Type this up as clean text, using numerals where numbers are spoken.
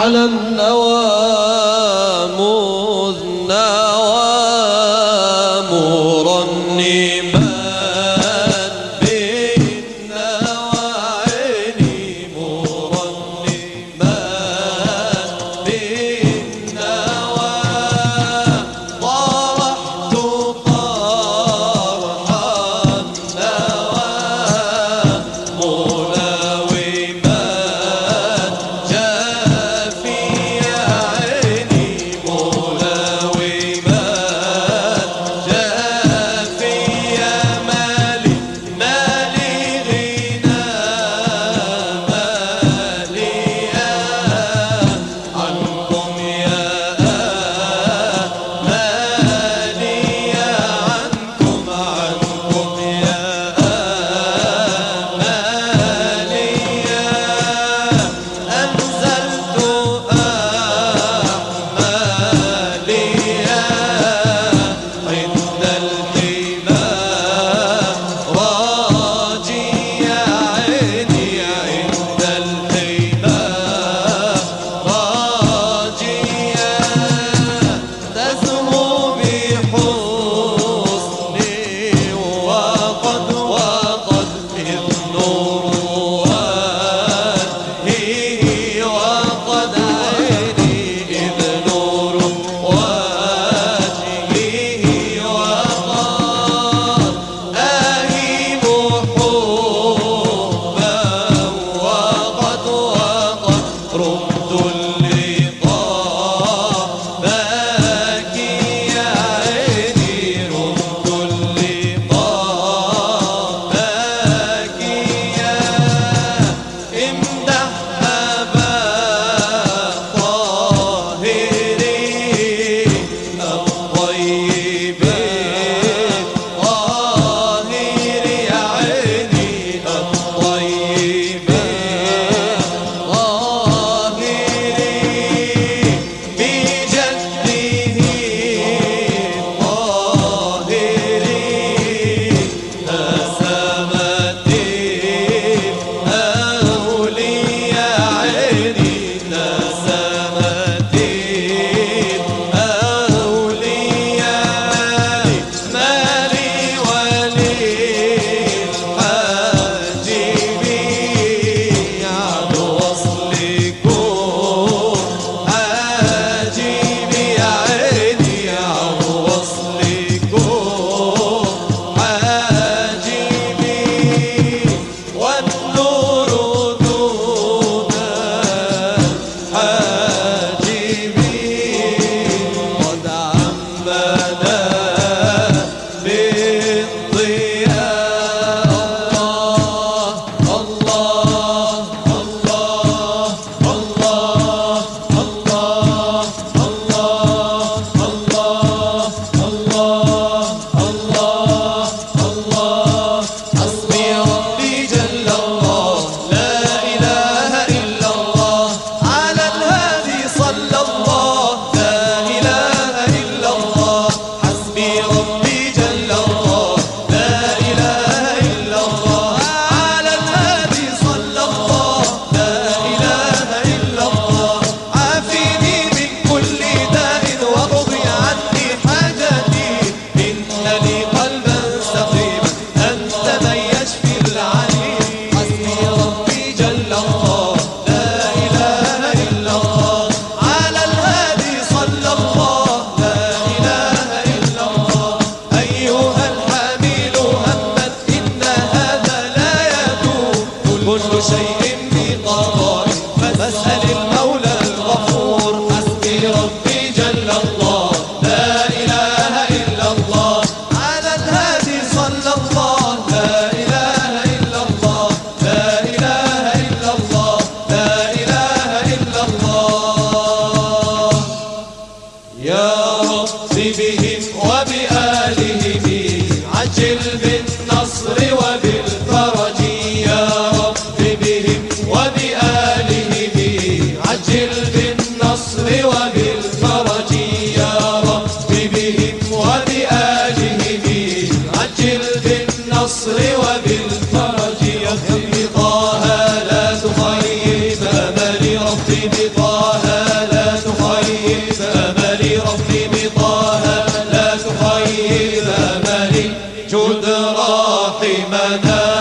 على النوى مذ نوى مرنما بالنوى عيني مرنما بالنوى طرحت طرح النوى ملاوما جافي عيني ملاوما جافي مالي مالي غنى مالي عنكم يا مالي عنكم يا مالي أنزلت أحمالي عند الحمى راجي عيني عند الحمى راجي تسمو بحسني وقد إذ نور وجهه وقد عيني إذ نور وجهه وقد أهيم حبا وقد رمت اللقاء باكي يا عيني رمت اللقاء باكي امدح أبا طاهري الطيب طاهر يا عيني الطيب طاهر بجده طاهر نسمت الأولياء عيني نسمت الأولياء مالي وللحاجبين عن وصلكم حاجبي يا عيني عن وصلكم حاجبي والنور دون لا تخيب أملي ربي بطه لا تخيب أملي جود راحمنا